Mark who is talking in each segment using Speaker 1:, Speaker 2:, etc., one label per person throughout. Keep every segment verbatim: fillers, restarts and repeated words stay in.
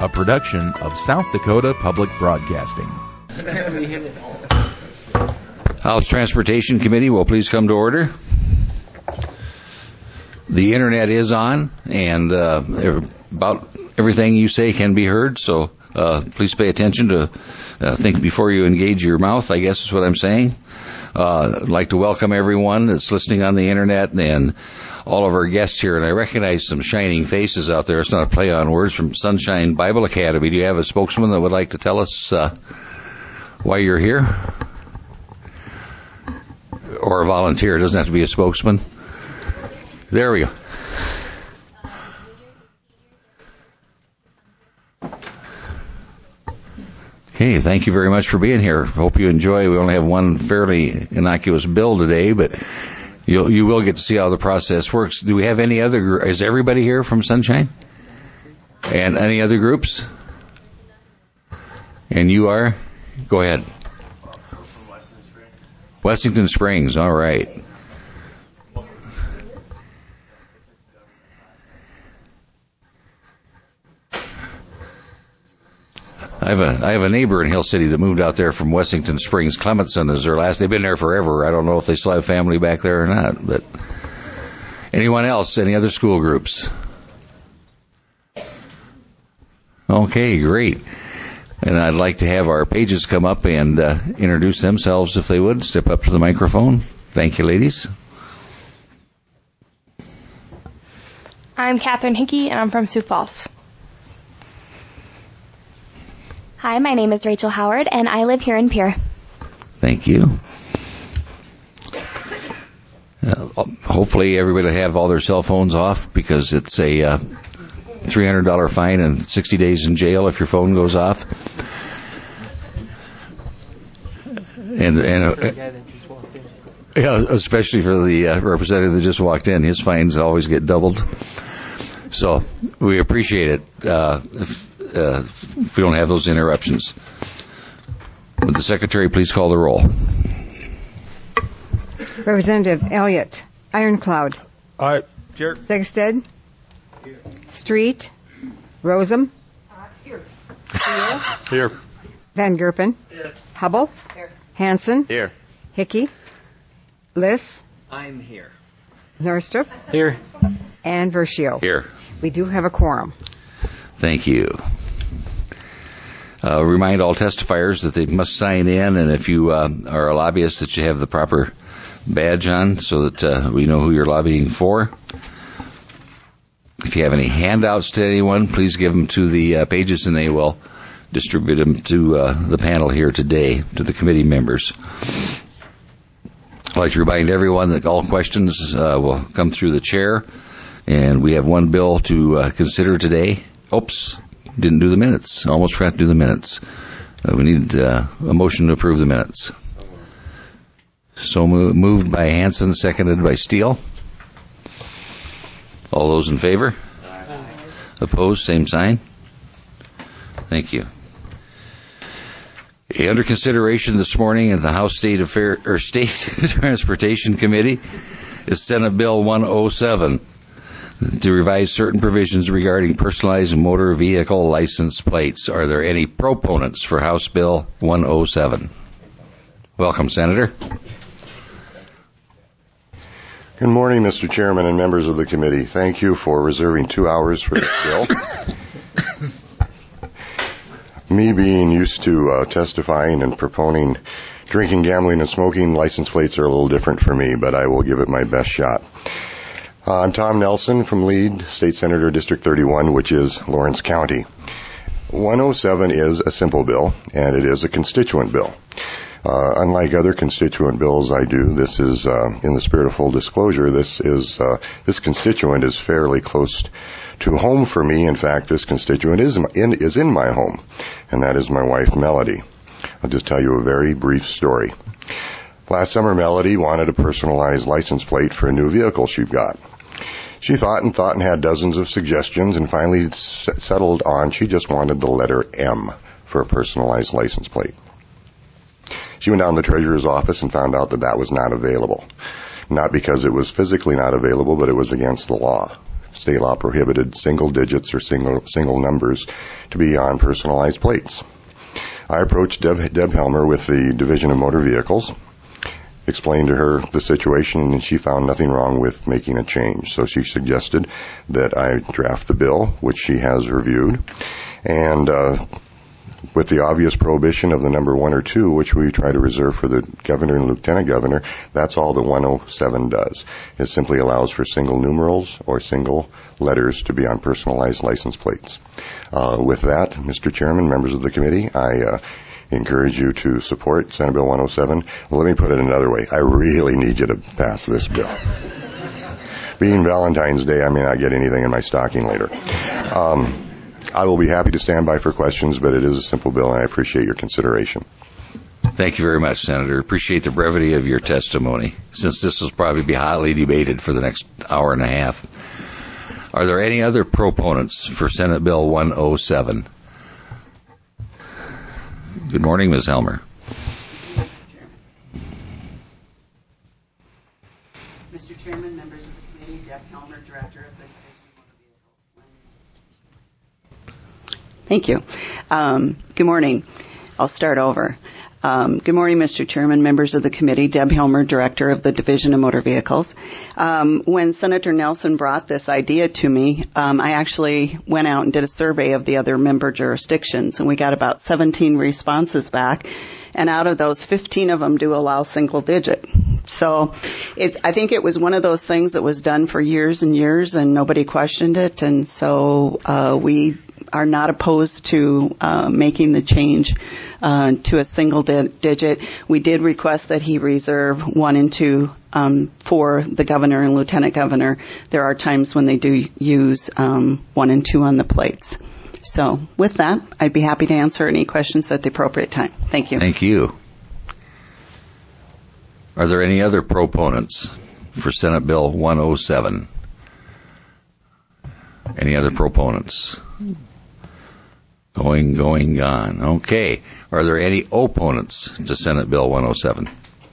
Speaker 1: a production of South Dakota Public Broadcasting.
Speaker 2: House Transportation Committee will please come to order. The internet is on, and uh, about everything you say can be heard, so uh, please pay attention to uh, think before you engage your mouth, I guess is what I'm saying. Uh, I'd like to welcome everyone that's listening on the internet and all of our guests here, and I recognize some shining faces out there. It's not a play on words. From Sunshine Bible Academy. Do you have a spokesman that would like to tell us uh, why you're here? Or a volunteer. It doesn't have to be a spokesman. There we go. Okay, thank you very much for being here. Hope you enjoy. We only have one fairly innocuous bill today, but you'll, you will get to see how the process works. Do we have any other, is everybody here from Sunshine? And any other groups? And you are? Go ahead. Wessington Springs, all right. I have a I have a neighbor in Hill City that moved out there from Wessington Springs. Clementson is their last. They've been there forever. I don't know if they still have family back there or not. But anyone else? Any other school groups? Okay, great. And I'd like to have our pages come up and uh, introduce themselves if they would. Step up to the microphone. Thank you, ladies.
Speaker 3: I'm Catherine Hickey, and I'm from Sioux Falls.
Speaker 4: Hi, my name is Rachel Howard, and I live here in Pierre.
Speaker 2: Thank you. Uh, hopefully everybody will have all their cell phones off, because it's a uh, three hundred dollars fine and sixty days in jail if your phone goes off. And, and uh, yeah, especially for the uh, representative that just walked in, his fines always get doubled. So we appreciate it uh, if, uh, if we don't have those interruptions. Would the secretary please call the roll?
Speaker 5: Representative Elliott, Ironcloud.
Speaker 6: Aye. Here.
Speaker 5: Segstead. Here. Street. Rosem.
Speaker 3: Uh, here.
Speaker 6: Here.
Speaker 5: Van Gerpen.
Speaker 6: Here.
Speaker 5: Hubble.
Speaker 3: Here.
Speaker 5: Hanson.
Speaker 6: Here.
Speaker 5: Hickey. Liss.
Speaker 7: I'm here.
Speaker 5: Norstrup.
Speaker 6: Here.
Speaker 5: And Versio.
Speaker 2: Here.
Speaker 5: We do have a quorum.
Speaker 2: Thank you. Uh, remind all testifiers that they must sign in, and if you uh, are a lobbyist, that you have the proper badge on so that uh, we know who you're lobbying for. If you have any handouts to anyone, please give them to the uh, pages, and they will distribute them to uh, the panel here today, to the committee members. I'd like to remind everyone that all questions uh, will come through the chair, and we have one bill to uh, consider today. Oops, didn't do the minutes. Almost forgot to do the minutes. Uh, we need uh, a motion to approve the minutes. So mo- moved by Hanson, seconded by Steele. All those in favor? Aye. Opposed, same sign. Thank you. Under consideration this morning in the House State Affair or State Transportation Committee is Senate Bill one oh seven to revise certain provisions regarding personalized motor vehicle license plates. Are there any proponents for House Bill one oh seven? Welcome, Senator.
Speaker 8: Good morning, Mister Chairman and members of the committee. Thank you for reserving two hours for this bill. Me being used to uh, testifying and proponing drinking, gambling, and smoking, license plates are a little different for me, but I will give it my best shot. Uh, I'm Tom Nelson from Lead, State Senator District thirty-one, which is Lawrence County. one oh seven is a simple bill, and it is a constituent bill. Uh, unlike other constituent bills I do, this is, uh, in the spirit of full disclosure, this is, uh, this constituent is fairly close to home for me. In fact, this constituent is in, is in my home, and that is my wife, Melody. I'll just tell you a very brief story. Last summer, Melody wanted a personalized license plate for a new vehicle she got. She thought and thought and had dozens of suggestions, and finally s- settled on she just wanted the letter M for a personalized license plate. She went down to the treasurer's office and found out that that was not available. Not because it was physically not available, but it was against the law. state law prohibited single digits or single single numbers to be on personalized plates. I approached Deb, Deb Helmer with the Division of Motor Vehicles, explained to her the situation, and she found nothing wrong with making a change. So she suggested that I draft the bill, which she has reviewed, and uh, with the obvious prohibition of the number one or two, which we try to reserve for the governor and lieutenant governor, that's all the one oh seven does. It simply allows for single numerals or single letters to be on personalized license plates. Uh, with that, Mister Chairman, members of the committee, I uh, encourage you to support Senate Bill one oh seven. Well, let me put it another way. I really need you to pass this bill. Being Valentine's Day, I may not get anything in my stocking later. Um, I will be happy to stand by for questions, but it is a simple bill, and I appreciate your consideration.
Speaker 2: Thank you very much, Senator. Appreciate the brevity of your testimony, since this will probably be hotly debated for the next hour and a half. Are there any other proponents for Senate Bill one oh seven? Good morning, Miz Helmer.
Speaker 7: Mister Chairman, members of the committee, Deb Helmer, Director of the Division of Motor Vehicles. Thank you. Um, good morning. I'll start over. Um, good morning, Mister Chairman, members of the committee. Deb Helmer, Director of the Division of Motor Vehicles. Um, when Senator Nelson brought this idea to me, um, I actually went out and did a survey of the other member jurisdictions, and we got about seventeen responses back. And out of those, fifteen of them do allow single digit. So it, I think it was one of those things that was done for years and years, and nobody questioned it. And so uh, we are not opposed to uh, making the change uh, to a single di- digit. We did request that he reserve one and two um, for the governor and lieutenant governor. There are times when they do use um, one and two on the plates. So with that, I'd be happy to answer any questions at the appropriate time. Thank you.
Speaker 2: Thank you. Are there any other proponents for Senate Bill one oh seven? Any other proponents? Going, going, gone. Okay. Are there any opponents to Senate Bill one oh seven?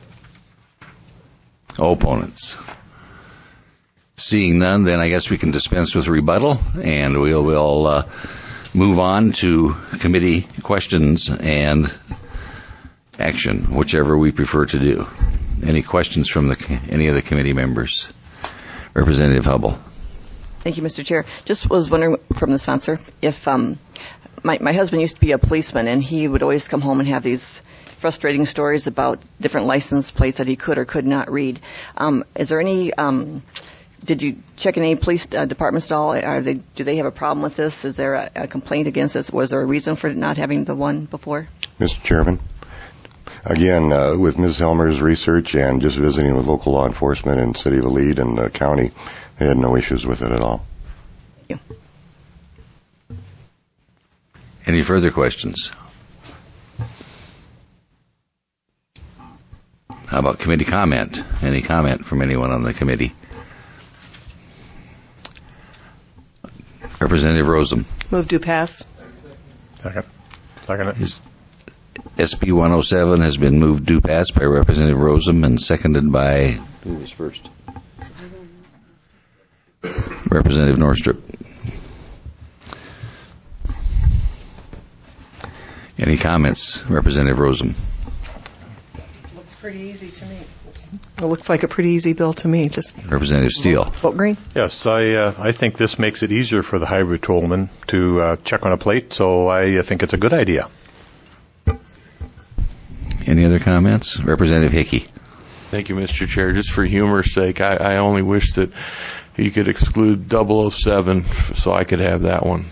Speaker 2: Opponents. Seeing none, then I guess we can dispense with rebuttal, and we will uh, move on to committee questions and action, whichever we prefer to do. Any questions from the, any of the committee members? Representative Hubble.
Speaker 9: Thank you, Mister Chair. Just was wondering from the sponsor if um, my, my husband used to be a policeman, and he would always come home and have these frustrating stories about different license plates that he could or could not read. Um, is there any? Um, did you check in any police uh, departments at all? Are they? Do they have a problem with this? Is there a, a complaint against this? Was there a reason for not having the one before?
Speaker 8: Mister Chairman, again, uh, with Miz Helmer's research and just visiting with local law enforcement in City of Aledo and the county, they had no issues with it at all.
Speaker 9: Thank you.
Speaker 2: Any further questions? How about committee comment? Any comment from anyone on the committee? Representative Rosen.
Speaker 10: Move to pass.
Speaker 6: Second. Second it.
Speaker 2: S B one oh seven has been moved to pass by Representative Rosen and seconded by, who was first? Representative Norstrup. Any comments, Representative Rosen?
Speaker 10: Looks pretty easy to me. It looks like a pretty easy bill to me. Just
Speaker 2: Representative Steele.
Speaker 10: Vote green.
Speaker 6: Yes, I uh, I think this makes it easier for the highway patrolman to uh, check on a plate, so I think it's a good idea.
Speaker 2: Any other comments? Representative Hickey.
Speaker 11: Thank you, Mister Chair. Just for humor's sake, I, I only wish that you could exclude double oh seven so I could have that one.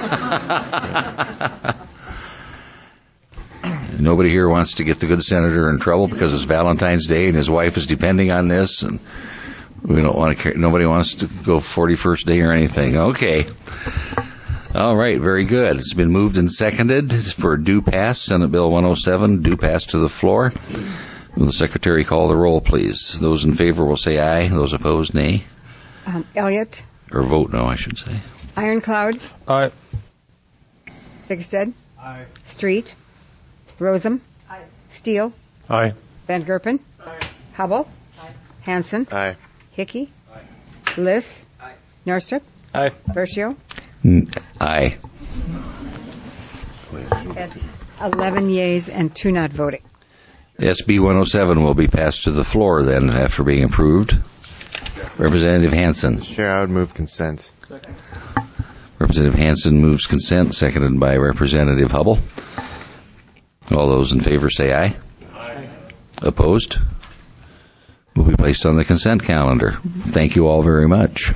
Speaker 2: Nobody here wants to get the good senator in trouble because it's Valentine's Day and his wife is depending on this, and we don't want to. Nobody wants to go forty-first day or anything. Okay. All right, very good. It's been moved and seconded for due pass. Senate Bill one oh seven, due pass to the floor. Will the Secretary call the roll, please? Those in favor will say aye. Those opposed, nay.
Speaker 5: Um, Elliott.
Speaker 2: Or vote no, I should say.
Speaker 5: Ironclad.
Speaker 6: Aye.
Speaker 5: Sigstead.
Speaker 6: Aye.
Speaker 5: Street. Rosen.
Speaker 10: Aye.
Speaker 5: Steele.
Speaker 6: Aye.
Speaker 5: Van Gerpen.
Speaker 10: Aye.
Speaker 5: Hubble.
Speaker 10: Aye.
Speaker 5: Hanson.
Speaker 6: Aye.
Speaker 5: Hickey. Aye. Liss.
Speaker 10: Aye.
Speaker 5: Norstrup.
Speaker 10: Aye.
Speaker 5: Versio.
Speaker 2: Aye.
Speaker 5: At eleven yeas and two not voting.
Speaker 2: S B one oh seven will be passed to the floor then after being approved. Representative Hansen.
Speaker 12: Chair, I would move consent.
Speaker 10: Second.
Speaker 2: Representative Hansen moves consent, seconded by Representative Hubble. All those in favor say aye.
Speaker 10: Aye.
Speaker 2: Opposed? Will be placed on the consent calendar. Thank you all very much.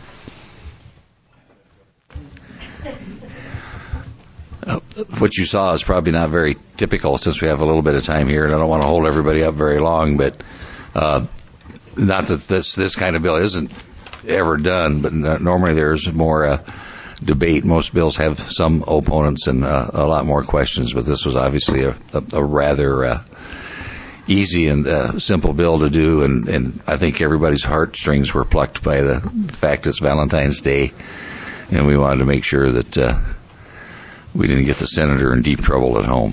Speaker 2: Uh, what you saw is probably not very typical since we have a little bit of time here, and I don't want to hold everybody up very long, but uh, not that this this kind of bill isn't ever done, but normally there's more uh, debate. Most bills have some opponents and uh, a lot more questions, but this was obviously a, a, a rather uh, easy and uh, simple bill to do, and, and I think everybody's heartstrings were plucked by the fact it's Valentine's Day, and we wanted to make sure that uh, we didn't get the senator in deep trouble at home.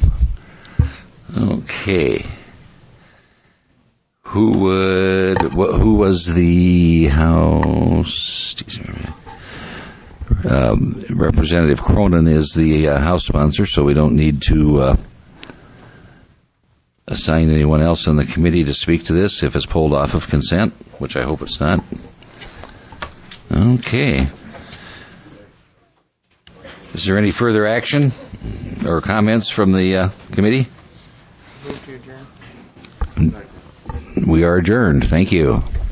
Speaker 2: Okay. Who would, who was the House, um, Representative Cronin is the uh, House sponsor, so we don't need to uh, assign anyone else in the committee to speak to this if it's pulled off of consent, which I hope it's not. Okay. Is there any further action or comments from the uh, committee?
Speaker 10: Move to adjourn.
Speaker 2: We are adjourned. Thank you.